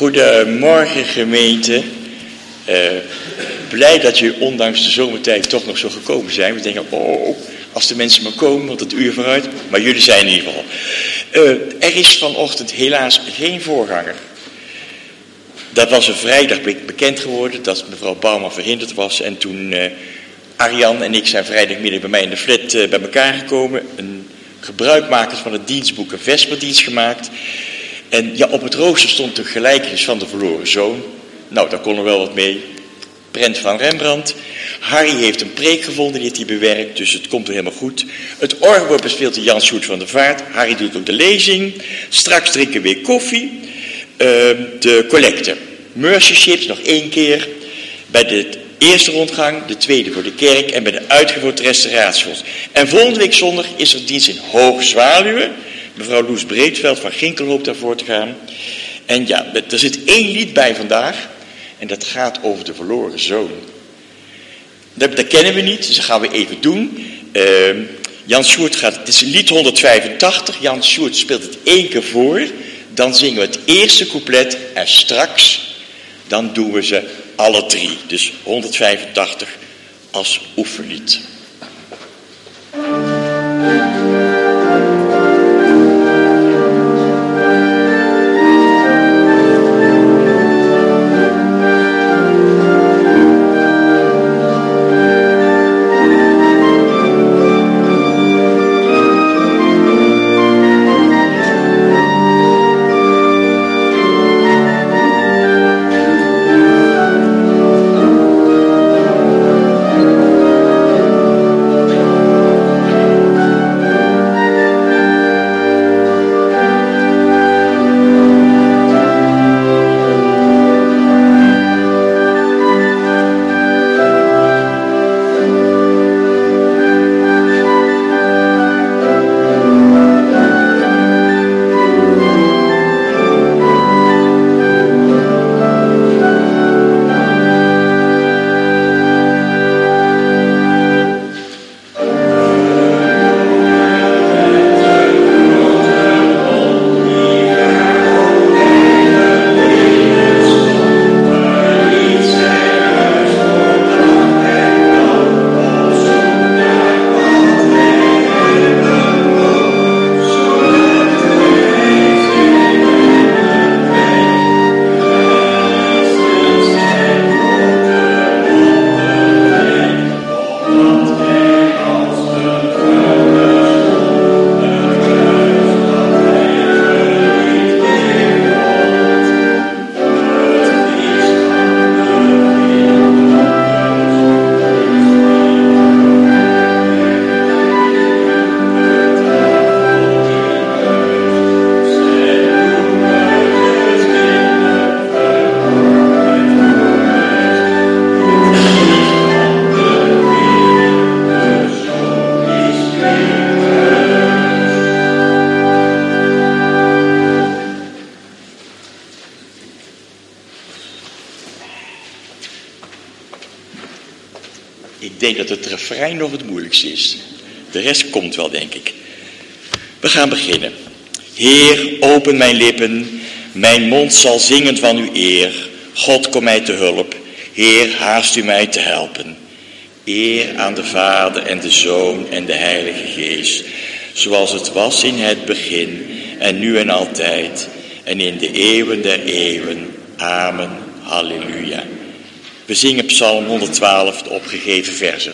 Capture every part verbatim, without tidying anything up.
Goedemorgen gemeente. Uh, blij dat jullie ondanks de zomertijd toch nog zo gekomen zijn. We denken, oh, als de mensen maar komen, want het uur vooruit. Maar jullie zijn in ieder geval. Uh, er is vanochtend helaas geen voorganger. Dat was een vrijdag bekend geworden dat mevrouw Bouwman verhinderd was. En toen uh, Arjan en ik zijn vrijdagmiddag bij mij in de flat uh, bij elkaar gekomen. Een gebruikmakers van het dienstboek een vesperdienst gemaakt. En ja, op het rooster stond de gelijkenis van de verloren zoon. Nou, daar kon er wel wat mee. Prent van Rembrandt. Harry heeft een preek gevonden, die heeft hij bewerkt, dus het komt er helemaal goed. Het orgel wordt bespeeld door Jan Sjoerd van der Vaart. Harry doet ook de lezing. Straks drinken we weer koffie. Uh, de collecte. Mercy nog één keer. Bij de eerste rondgang, de tweede voor de kerk en bij de uitgevoerd restauratiefonds. En volgende week zondag is er dienst in Hoge Zwaluwen. Mevrouw Loes Breedveld van Ginkel hoopt daarvoor te gaan. En ja, er zit één lied bij vandaag. En dat gaat over de verloren zoon. Dat, dat kennen we niet, dus dat gaan we even doen. Uh, Jan Sjoerd gaat, het is lied honderdvijfentachtig. Jan Sjoerd speelt het één keer voor. Dan zingen we het eerste couplet en straks, dan doen we ze alle drie. Dus honderdvijfentachtig als oefenlied. Ik denk dat het refrein nog het moeilijkste is. De rest komt wel, denk ik. We gaan beginnen. Heer, open mijn lippen, mijn mond zal zingen van uw eer. God, kom mij te hulp. Heer, haast u mij te helpen. Eer aan de Vader en de Zoon en de Heilige Geest. Zoals het was in het begin en nu en altijd. En in de eeuwen der eeuwen. Amen. Halleluja. We zingen Psalm honderdtwaalf, de opgegeven verzen.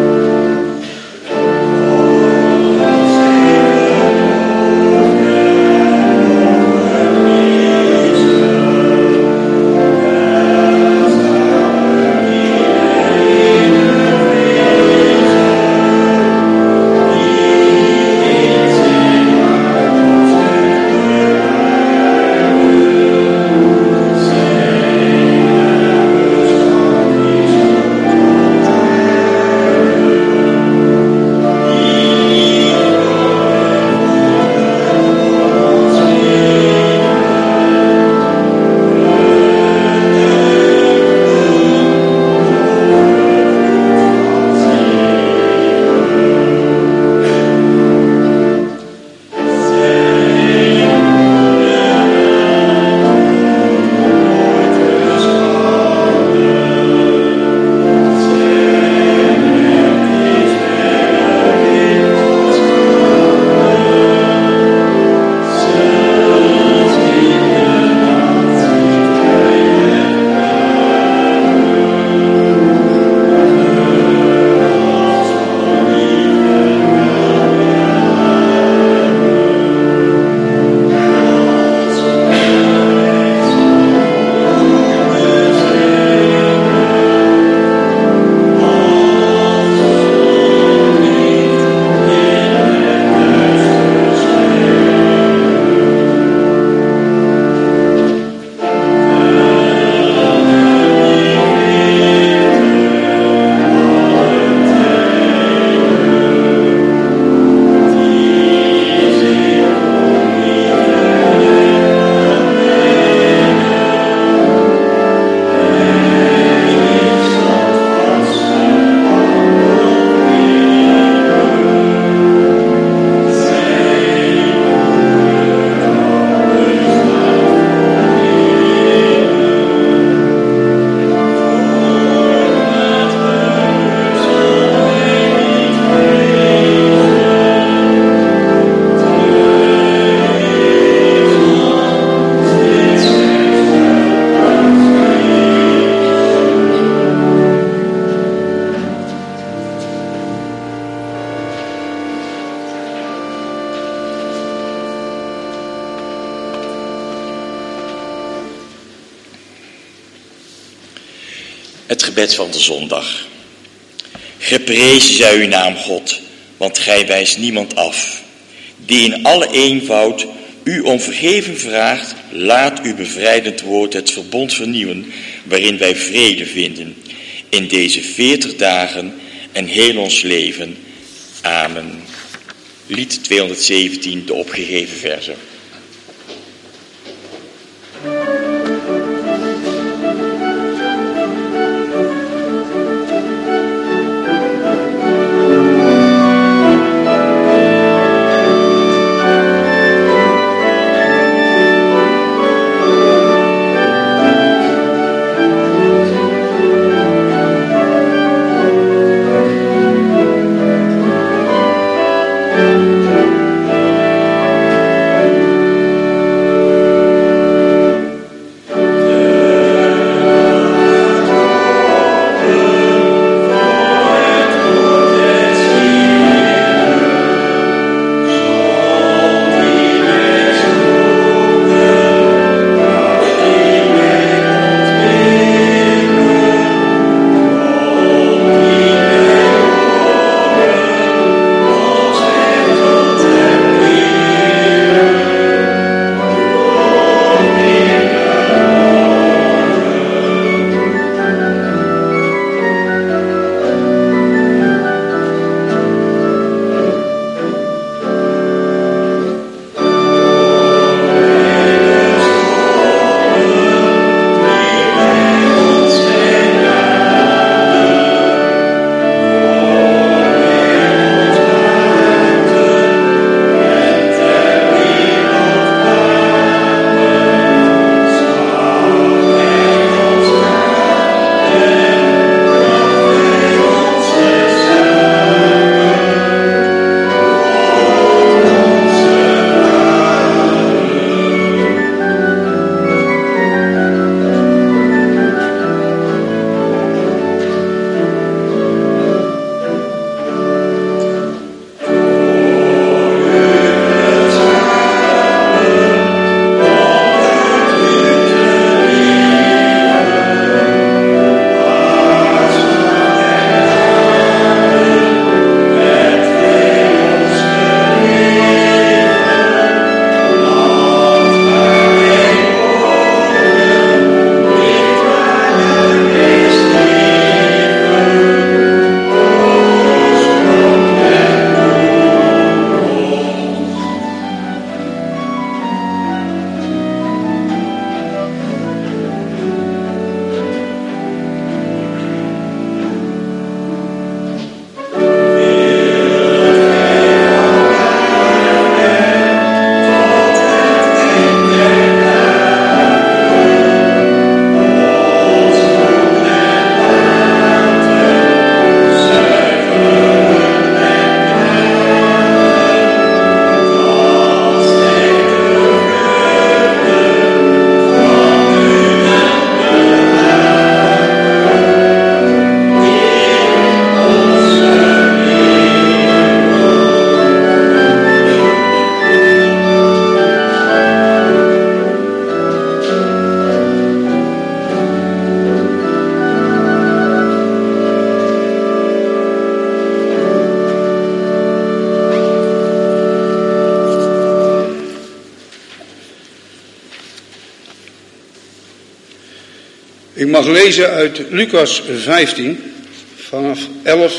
Oh, Het gebed van de zondag. Geprezen zij uw naam, God, want gij wijst niemand af. Die in alle eenvoud u om vergeving vraagt, laat uw bevrijdend woord het verbond vernieuwen, waarin wij vrede vinden, in deze veertig dagen en heel ons leven. Amen. Lied tweehonderdzeventien, de opgegeven verzen. Ik mag lezen uit Lucas vijftien, vanaf elf.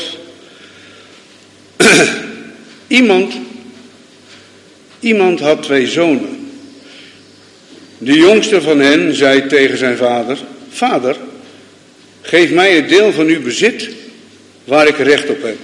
Iemand, iemand had twee zonen. De jongste van hen zei tegen zijn vader: Vader, geef mij het deel van uw bezit waar ik recht op heb.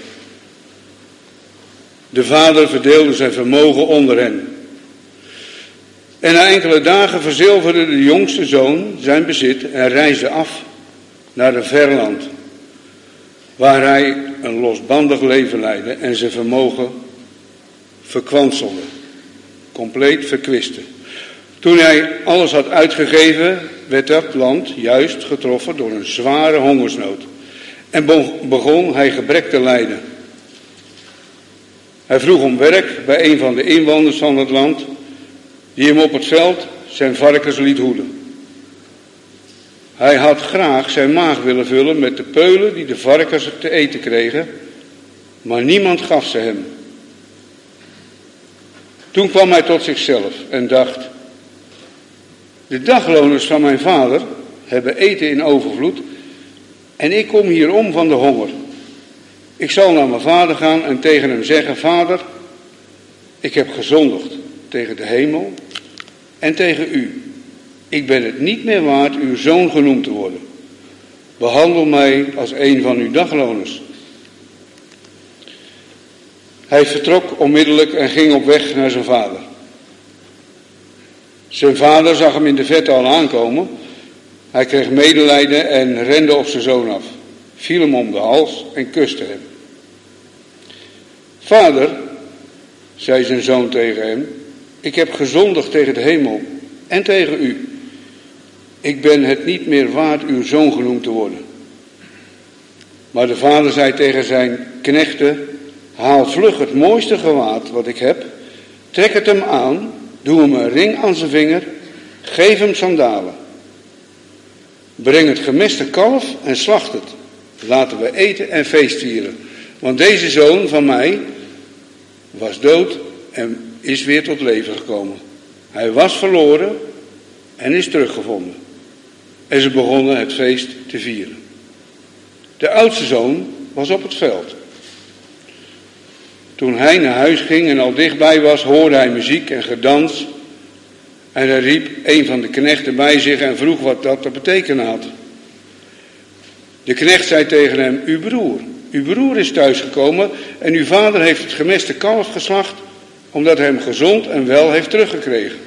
De vader verdeelde zijn vermogen onder hen. En na enkele dagen verzilverde de jongste zoon zijn bezit en reisde af naar een ver land, waar hij een losbandig leven leidde en zijn vermogen verkwanselde, compleet verkwiste. Toen hij alles had uitgegeven, werd dat land juist getroffen door een zware hongersnood en begon hij gebrek te lijden. Hij vroeg om werk bij een van de inwoners van het land, die hem op het veld zijn varkens liet hoeden. Hij had graag zijn maag willen vullen met de peulen die de varkens te eten kregen, maar niemand gaf ze hem. Toen kwam hij tot zichzelf en dacht: de dagloners van mijn vader hebben eten in overvloed en ik kom hier om van de honger. Ik zal naar mijn vader gaan en tegen hem zeggen: Vader, ik heb gezondigd tegen de hemel en tegen u. Ik ben het niet meer waard uw zoon genoemd te worden. Behandel mij als een van uw dagloners. Hij vertrok onmiddellijk en ging op weg naar zijn vader. Zijn vader zag hem in de verte al aankomen. Hij kreeg medelijden en rende op zijn zoon af, viel hem om de hals en kuste hem. Vader, zei zijn zoon tegen hem, ik heb gezondigd tegen de hemel en tegen u. Ik ben het niet meer waard uw zoon genoemd te worden. Maar de vader zei tegen zijn knechten: haal vlug het mooiste gewaad wat ik heb, trek het hem aan, doe hem een ring aan zijn vinger, geef hem sandalen. Breng het gemeste kalf en slacht het. Laten we eten en feest vieren. Want deze zoon van mij was dood en is weer tot leven gekomen. Hij was verloren en is teruggevonden. En ze begonnen het feest te vieren. De oudste zoon was op het veld. Toen hij naar huis ging en al dichtbij was, hoorde hij muziek en gedans. En hij riep een van de knechten bij zich en vroeg wat dat te betekenen had. De knecht zei tegen hem: uw broer, uw broer is thuisgekomen en uw vader heeft het gemeste kalf geslacht, omdat hij hem gezond en wel heeft teruggekregen.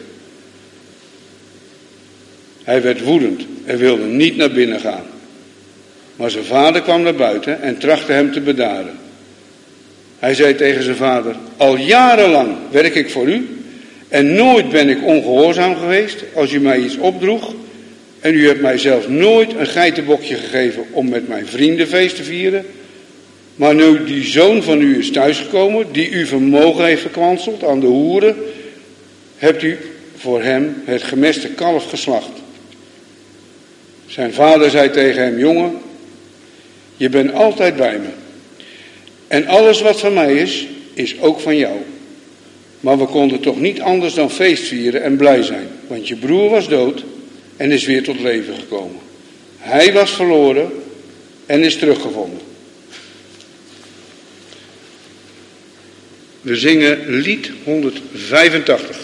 Hij werd woedend en wilde niet naar binnen gaan. Maar zijn vader kwam naar buiten en trachtte hem te bedaren. Hij zei tegen zijn vader: al jarenlang werk ik voor u en nooit ben ik ongehoorzaam geweest als u mij iets opdroeg. En u hebt mij zelfs nooit een geitenbokje gegeven om met mijn vrienden feest te vieren. Maar nu die zoon van u is thuisgekomen, die uw vermogen heeft verkwanseld aan de hoeren, hebt u voor hem het gemeste kalf geslacht. Zijn vader zei tegen hem: jongen, je bent altijd bij me. En alles wat van mij is, is ook van jou. Maar we konden toch niet anders dan feest vieren en blij zijn. Want je broer was dood en is weer tot leven gekomen. Hij was verloren en is teruggevonden. We zingen lied honderdvijfentachtig.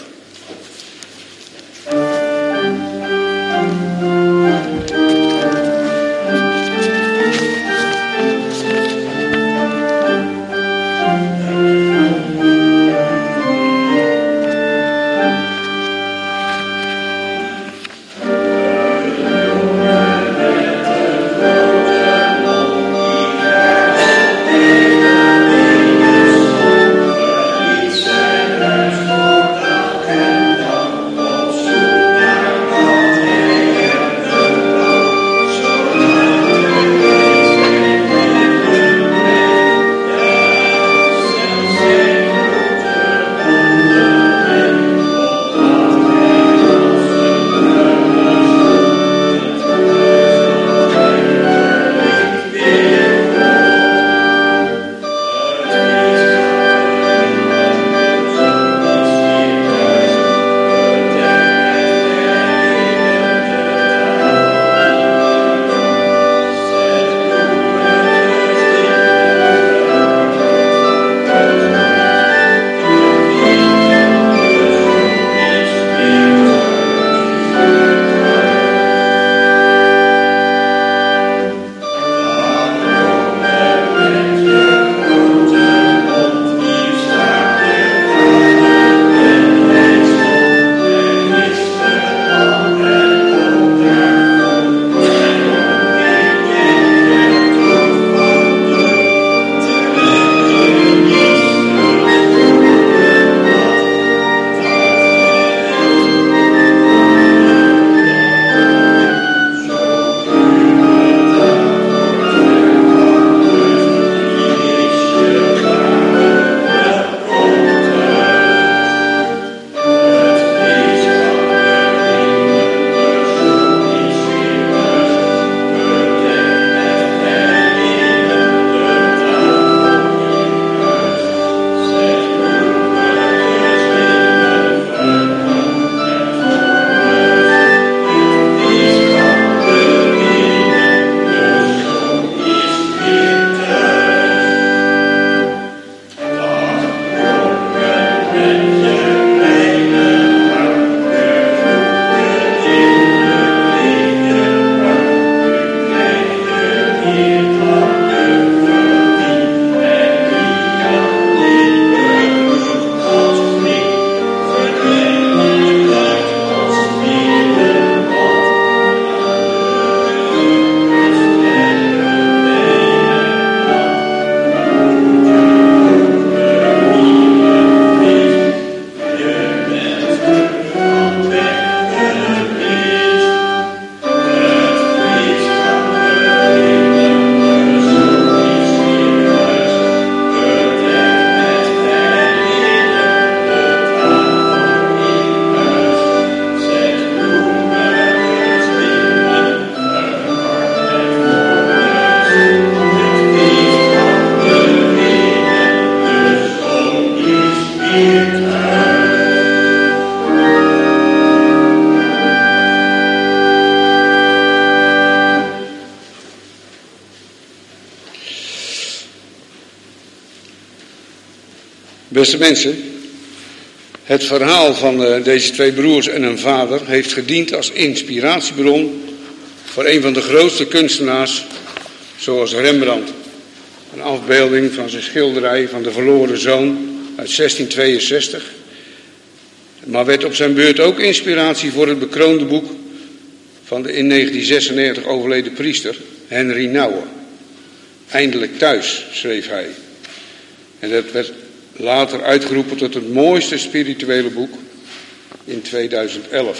Beste mensen, het verhaal van uh, deze twee broers en hun vader heeft gediend als inspiratiebron voor een van de grootste kunstenaars, zoals Rembrandt. Een afbeelding van zijn schilderij van de verloren zoon uit zestien tweeënzestig. Maar werd op zijn beurt ook inspiratie voor het bekroonde boek van de in negentien zesennegentig overleden priester Henry Nouwen. Eindelijk thuis, schreef hij. En dat werd later uitgeroepen tot het mooiste spirituele boek in tweeduizend elf.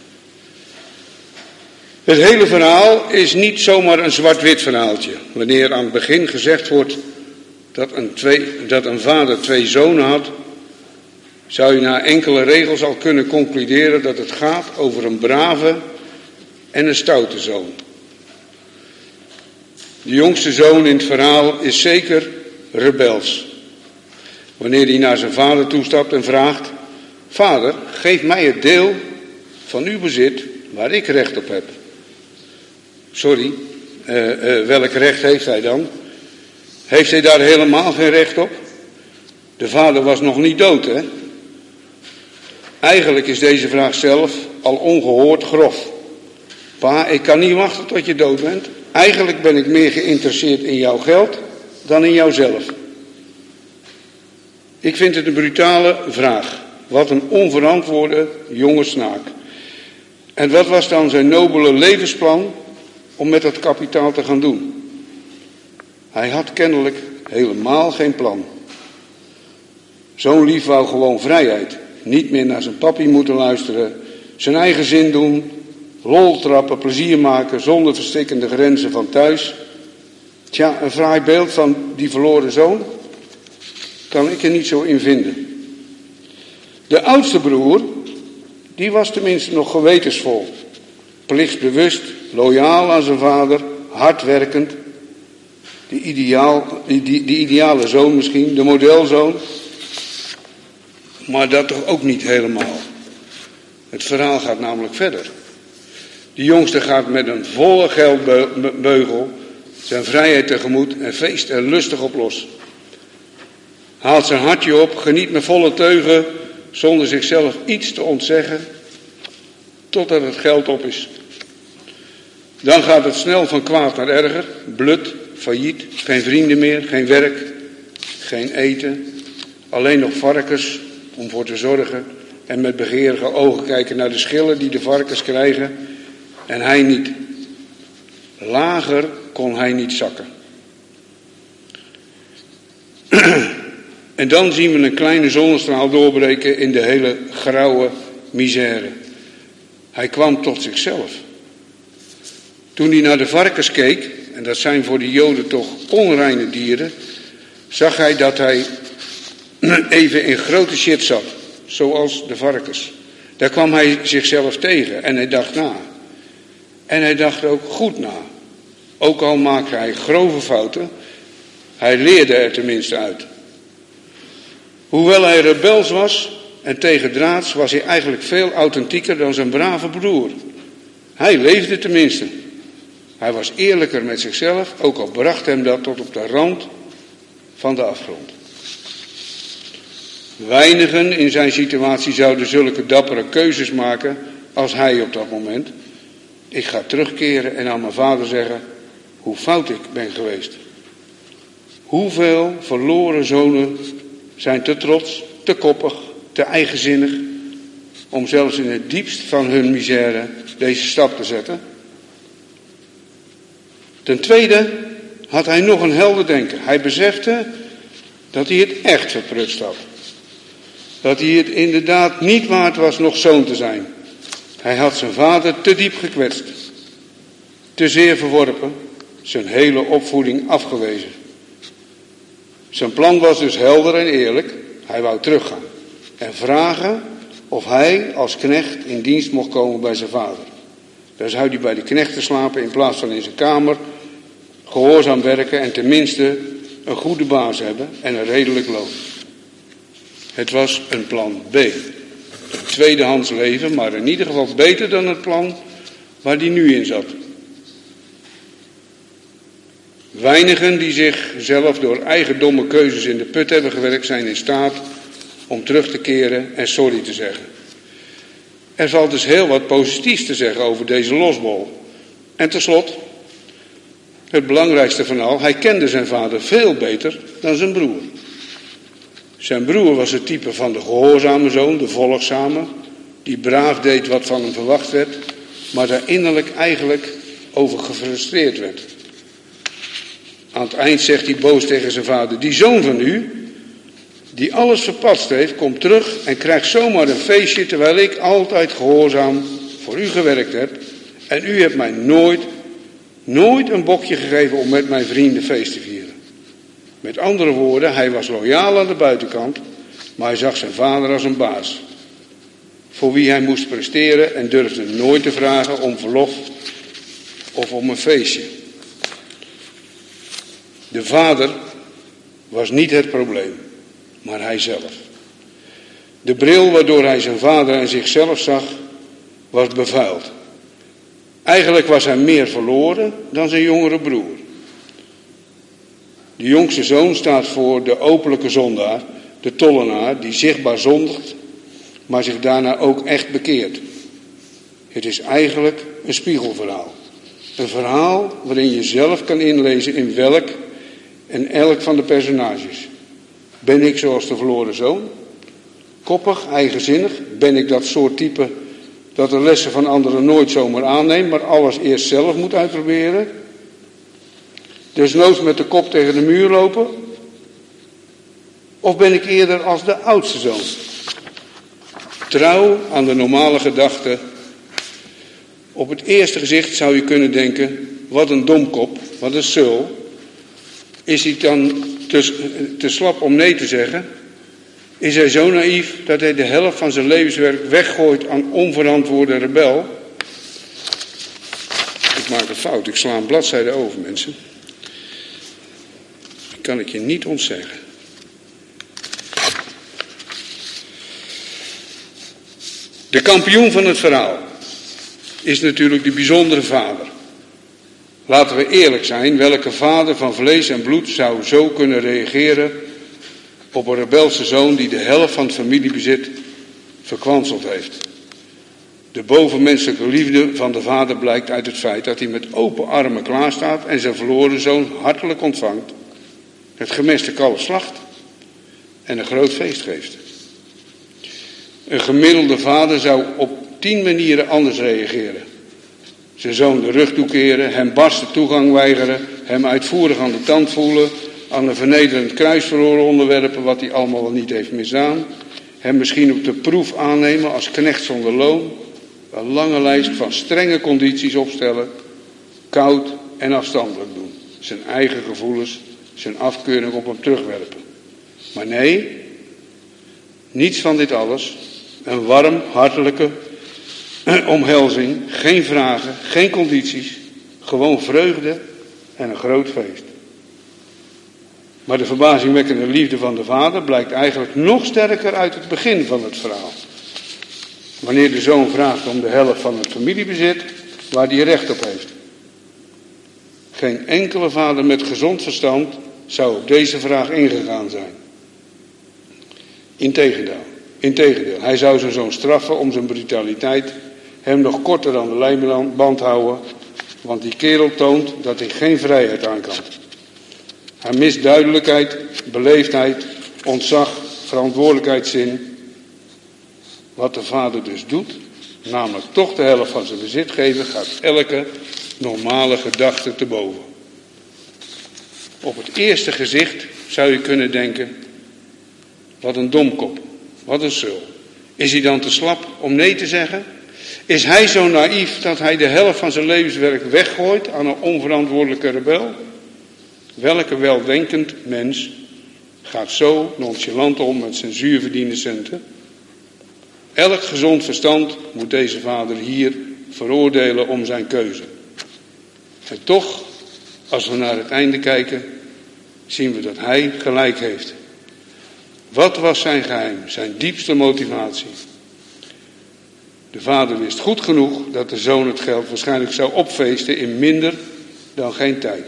Het hele verhaal is niet zomaar een zwart-wit verhaaltje. Wanneer aan het begin gezegd wordt dat een, twee, dat een vader twee zonen had, zou je na enkele regels al kunnen concluderen dat het gaat over een brave en een stoute zoon. De jongste zoon in het verhaal is zeker rebels. Wanneer hij naar zijn vader toestapt en vraagt: Vader, geef mij het deel van uw bezit waar ik recht op heb. Sorry, uh, uh, welk recht heeft hij dan? Heeft hij daar helemaal geen recht op? De vader was nog niet dood, hè? Eigenlijk is deze vraag zelf al ongehoord grof. Pa, ik kan niet wachten tot je dood bent. Eigenlijk ben ik meer geïnteresseerd in jouw geld dan in jouzelf. Ik vind het een brutale vraag. Wat een onverantwoorde jonge snaak. En wat was dan zijn nobele levensplan om met dat kapitaal te gaan doen? Hij had kennelijk helemaal geen plan. Zo'n lief wou gewoon vrijheid. Niet meer naar zijn papi moeten luisteren. Zijn eigen zin doen. Lol trappen, plezier maken zonder verstikkende grenzen van thuis. Tja, een fraai beeld van die verloren zoon kan ik er niet zo in vinden. De oudste broer, die was tenminste nog gewetensvol. Plichtsbewust, loyaal aan zijn vader, hardwerkend. Die, ideaal, die, die, die ideale zoon misschien, de modelzoon. Maar dat toch ook niet helemaal. Het verhaal gaat namelijk verder. De jongste gaat met een volle geldbeugel zijn vrijheid tegemoet en feest er lustig op los. Haalt zijn hartje op, geniet met volle teugen, zonder zichzelf iets te ontzeggen, totdat het geld op is. Dan gaat het snel van kwaad naar erger, blut, failliet, geen vrienden meer, geen werk, geen eten, alleen nog varkens om voor te zorgen en met begeerige ogen kijken naar de schillen die de varkens krijgen en hij niet. Lager kon hij niet zakken. En dan zien we een kleine zonnestraal doorbreken in de hele grauwe misère. Hij kwam tot zichzelf. Toen hij naar de varkens keek, en dat zijn voor de Joden toch onreine dieren, zag hij dat hij even in grote shit zat, zoals de varkens. Daar kwam hij zichzelf tegen en hij dacht na. En hij dacht ook goed na. Ook al maakte hij grove fouten, hij leerde er tenminste uit. Hoewel hij rebels was en tegendraads, was hij eigenlijk veel authentieker dan zijn brave broer. Hij leefde tenminste. Hij was eerlijker met zichzelf, ook al bracht hem dat tot op de rand van de afgrond. Weinigen in zijn situatie zouden zulke dappere keuzes maken als hij op dat moment. Ik ga terugkeren en aan mijn vader zeggen hoe fout ik ben geweest. Hoeveel verloren zonen zijn te trots, te koppig, te eigenzinnig om zelfs in het diepst van hun misère deze stap te zetten. Ten tweede had hij nog een helder denken. Hij besefte dat hij het echt verprutst had. Dat hij het inderdaad niet waard was nog zoon te zijn. Hij had zijn vader te diep gekwetst. Te zeer verworpen. Zijn hele opvoeding afgewezen. Zijn plan was dus helder en eerlijk. Hij wou teruggaan. En vragen of hij als knecht in dienst mocht komen bij zijn vader. Daar zou hij bij de knechten slapen in plaats van in zijn kamer. Gehoorzaam werken en tenminste een goede baas hebben en een redelijk loon. Het was een plan B. Tweedehands leven, maar in ieder geval beter dan het plan waar hij nu in zat. Weinigen die zichzelf door eigen domme keuzes in de put hebben gewerkt, zijn in staat om terug te keren en sorry te zeggen. Er valt dus heel wat positiefs te zeggen over deze losbol. En tenslotte, het belangrijkste van al, hij kende zijn vader veel beter dan zijn broer. Zijn broer was het type van de gehoorzame zoon, de volgzame, die braaf deed wat van hem verwacht werd, maar daar innerlijk eigenlijk over gefrustreerd werd. Aan het eind zegt hij boos tegen zijn vader: die zoon van u, die alles verpatst heeft, komt terug en krijgt zomaar een feestje, terwijl ik altijd gehoorzaam voor u gewerkt heb. En u hebt mij nooit, nooit een bokje gegeven om met mijn vrienden feest te vieren. Met andere woorden, hij was loyaal aan de buitenkant, maar hij zag zijn vader als een baas, voor wie hij moest presteren en durfde nooit te vragen om verlof of om een feestje. De vader was niet het probleem, maar hij zelf. De bril waardoor hij zijn vader en zichzelf zag, was bevuild. Eigenlijk was hij meer verloren dan zijn jongere broer. De jongste zoon staat voor de openlijke zondaar, de tollenaar, die zichtbaar zondigt, maar zich daarna ook echt bekeert. Het is eigenlijk een spiegelverhaal. Een verhaal waarin je zelf kan inlezen in welk en elk van de personages. Ben ik zoals de verloren zoon? Koppig, eigenzinnig? Ben ik dat soort type dat de lessen van anderen nooit zomaar aanneemt, maar alles eerst zelf moet uitproberen? Desnoods met de kop tegen de muur lopen? Of ben ik eerder als de oudste zoon? Trouw aan de normale gedachte. Op het eerste gezicht zou je kunnen denken: wat een domkop, wat een sul. Is hij dan te, te slap om nee te zeggen? Is hij zo naïef dat hij de helft van zijn levenswerk weggooit aan onverantwoorde rebel? Ik maak een fout, ik sla een bladzijde over, mensen. Dat kan ik je niet ontzeggen. De kampioen van het verhaal is natuurlijk de bijzondere vader. Laten we eerlijk zijn, welke vader van vlees en bloed zou zo kunnen reageren op een rebelse zoon die de helft van het familiebezit verkwanseld heeft? De bovenmenselijke liefde van de vader blijkt uit het feit dat hij met open armen klaarstaat en zijn verloren zoon hartelijk ontvangt, het gemeste kalf slacht en een groot feest geeft. Een gemiddelde vader zou op tien manieren anders reageren. Zijn zoon de rug toekeren, hem barste toegang weigeren, hem uitvoerig aan de tand voelen, aan een vernederend kruisverhoor onderwerpen wat hij allemaal wel niet heeft misdaan, hem misschien op de proef aannemen als knecht zonder loon, een lange lijst van strenge condities opstellen, koud en afstandelijk doen, zijn eigen gevoelens, zijn afkeuring op hem terugwerpen. Maar nee, niets van dit alles. Een warm, hartelijke omhelzing, geen vragen, geen condities, gewoon vreugde en een groot feest. Maar de verbazingwekkende liefde van de vader blijkt eigenlijk nog sterker uit het begin van het verhaal. Wanneer de zoon vraagt om de helft van het familiebezit waar hij recht op heeft. Geen enkele vader met gezond verstand zou op deze vraag ingegaan zijn. Integendeel. Integendeel, hij zou zijn zoon straffen om zijn brutaliteit, hem nog korter aan de lijnband houden, want die kerel toont dat hij geen vrijheid aan kan. Hij mist duidelijkheid, beleefdheid, ontzag, verantwoordelijkheidszin. Wat de vader dus doet, namelijk toch de helft van zijn bezit geven, gaat elke normale gedachte te boven. Op het eerste gezicht zou je kunnen denken: wat een domkop. Wat een sul. Is hij dan te slap om nee te zeggen? Is hij zo naïef dat hij de helft van zijn levenswerk weggooit aan een onverantwoordelijke rebel? Welke weldenkend mens gaat zo nonchalant om met zijn zuurverdiende centen? Elk gezond verstand moet deze vader hier veroordelen om zijn keuze. En toch, als we naar het einde kijken, zien we dat hij gelijk heeft. Wat was zijn geheim, zijn diepste motivatie? De vader wist goed genoeg dat de zoon het geld waarschijnlijk zou opfeesten in minder dan geen tijd.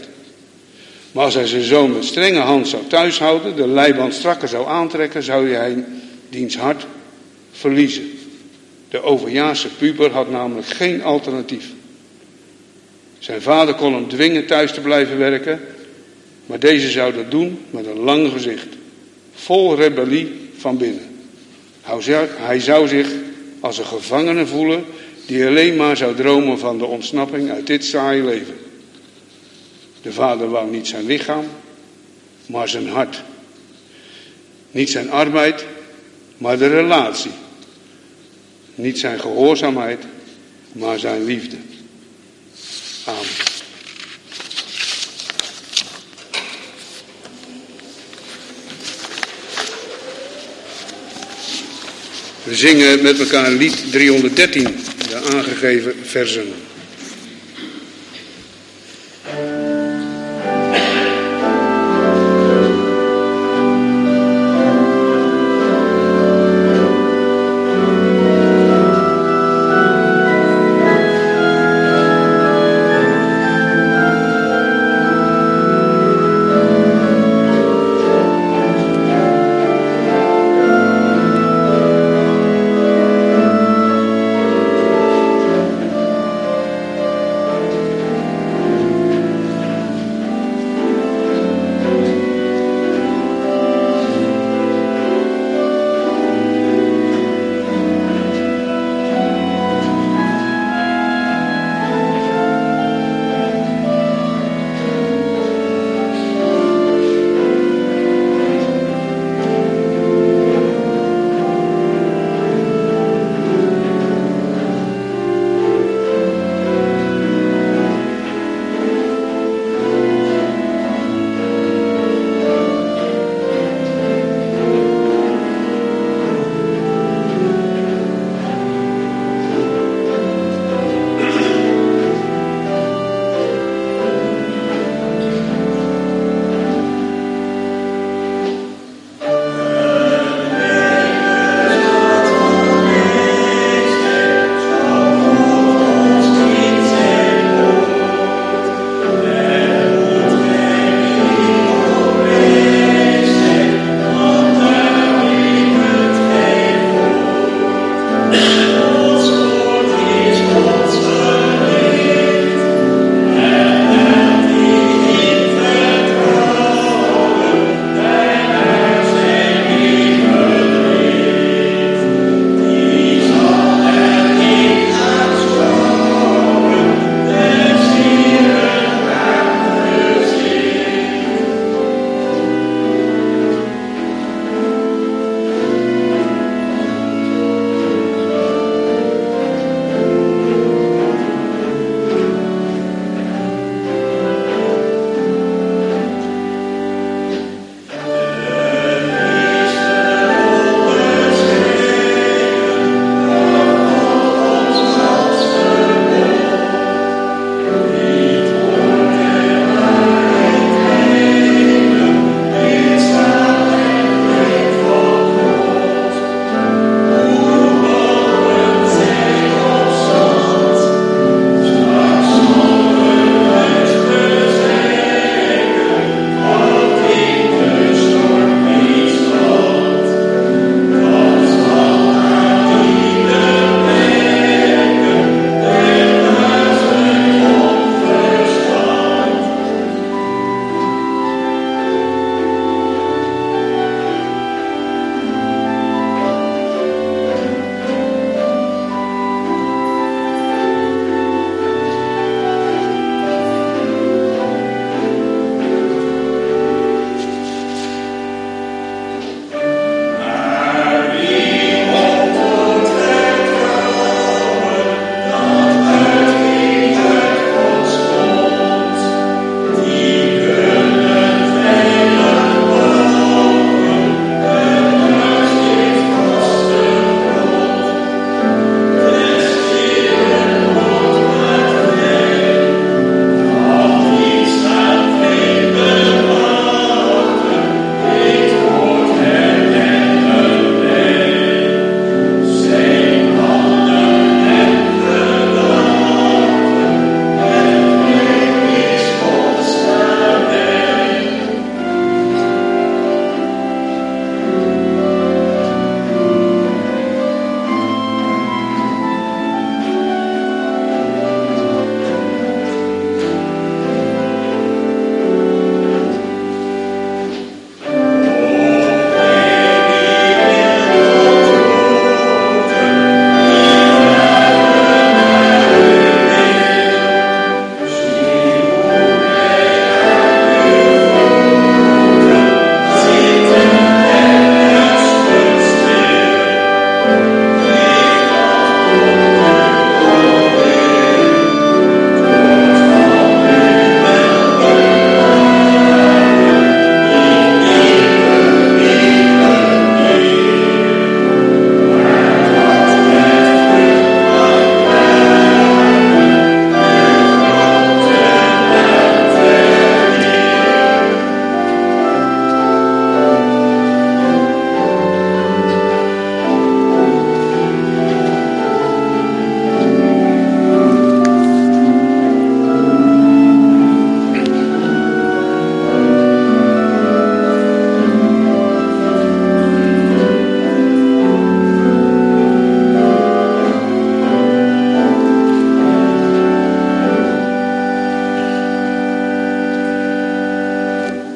Maar als hij zijn zoon met strenge hand zou thuishouden, de leiband strakker zou aantrekken, zou hij diens hart verliezen. De overjaarse puber had namelijk geen alternatief. Zijn vader kon hem dwingen thuis te blijven werken, maar deze zou dat doen met een lang gezicht, vol rebellie van binnen. Hij zou zich als een gevangene voelen die alleen maar zou dromen van de ontsnapping uit dit saaie leven. De vader wou niet zijn lichaam, maar zijn hart. Niet zijn arbeid, maar de relatie. Niet zijn gehoorzaamheid, maar zijn liefde. Amen. We zingen met elkaar lied driehonderddertien, de aangegeven versen.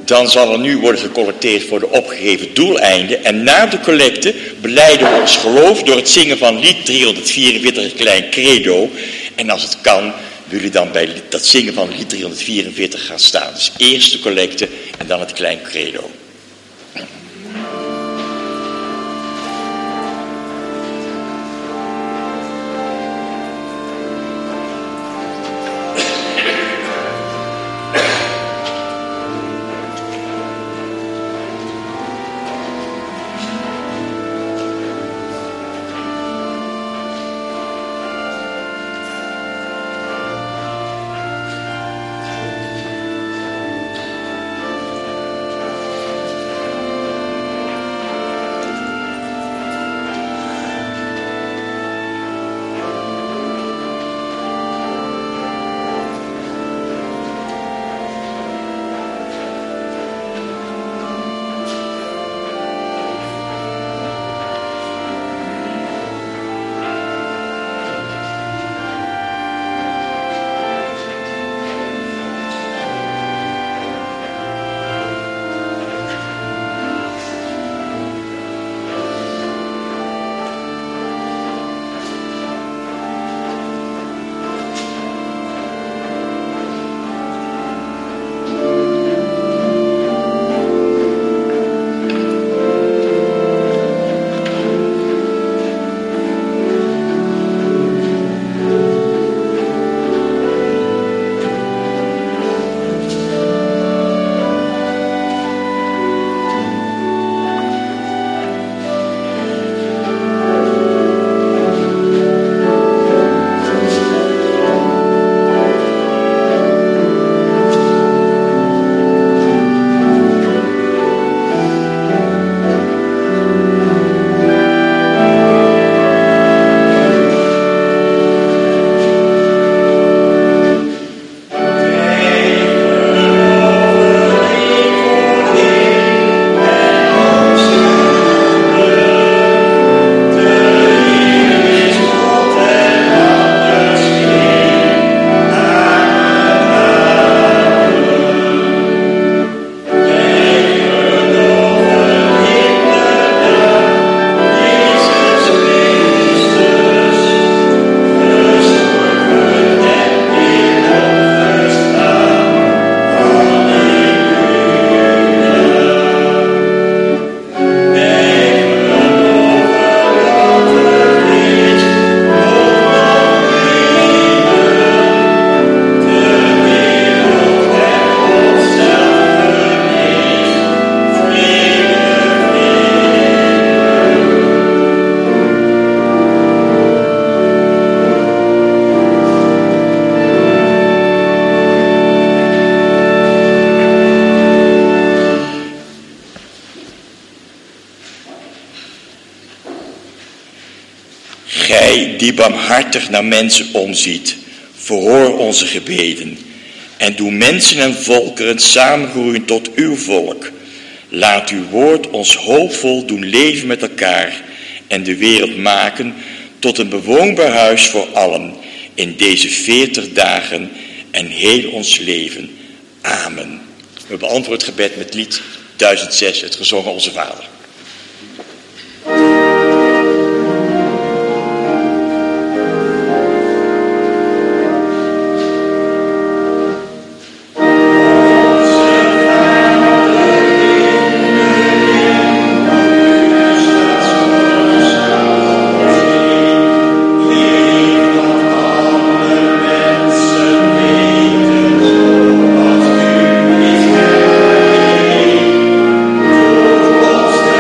dan zal er nu worden gecollecteerd voor de opgegeven doeleinden. En na de collecte belijden we ons geloof door het zingen van lied driehonderdvierenveertig, een klein credo. En als het kan, willen jullie dan bij dat zingen van lied driehonderdvierenveertig gaan staan. Dus eerst de collecte en dan het klein credo. Gij die barmhartig naar mensen omziet, verhoor onze gebeden en doe mensen en volkeren samengroeien tot uw volk. Laat uw woord ons hoopvol doen leven met elkaar en de wereld maken tot een bewoonbaar huis voor allen in deze veertig dagen en heel ons leven. Amen. We beantwoorden het gebed met lied duizend zes, het gezongen Onze Vader. Stop.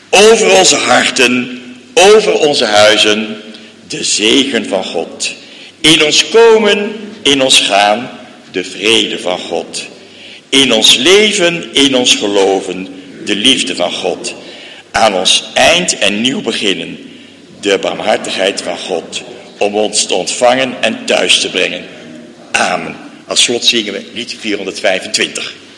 over onze harten, over onze huizen, de zegen van God. In ons komen, in ons gaan, de vrede van God. In ons leven, in ons geloven, de liefde van God. Aan ons eind en nieuw beginnen, de barmhartigheid van God, om ons te ontvangen en thuis te brengen. Amen. Als slot zingen we lied vierhonderdvijfentwintig.